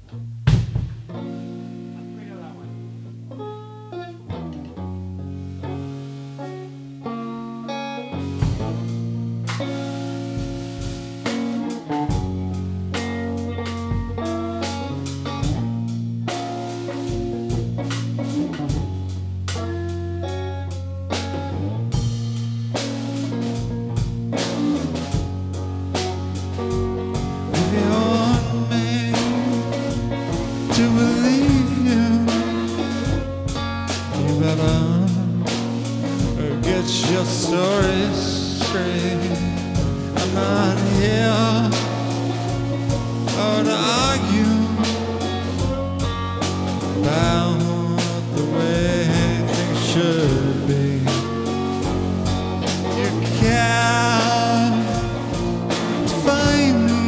Your story straight. I'm not here to argue about the way things should be. You can't find me.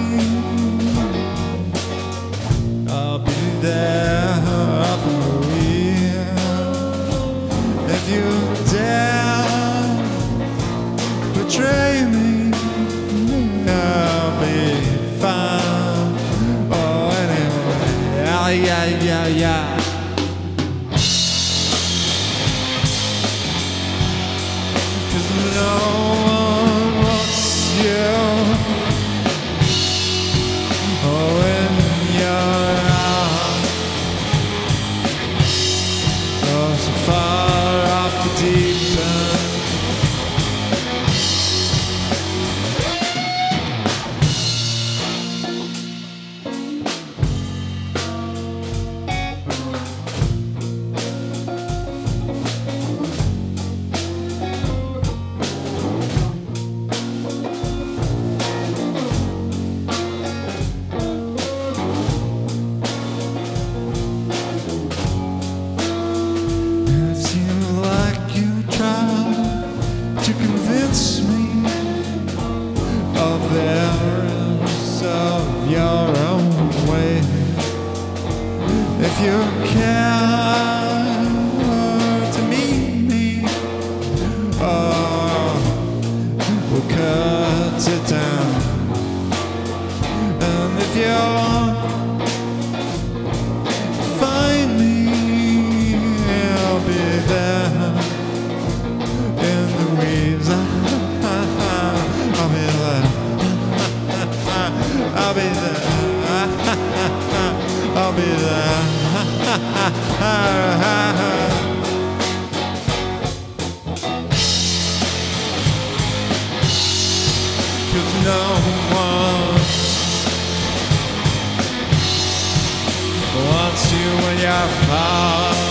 I'll be there for you if you dare betray me. I'll be fine. Oh, anyway, yeah. 'Cause no one wants you. Oh, in your arms. Oh, so far off the deep end. Of the errors of your own way. If you care to meet me, oh, we'll cut it down. And if you find me, I'll be there in the weeds. I'll be there. I'll be there. I'll be there. 'Cause no one wants you when you're far.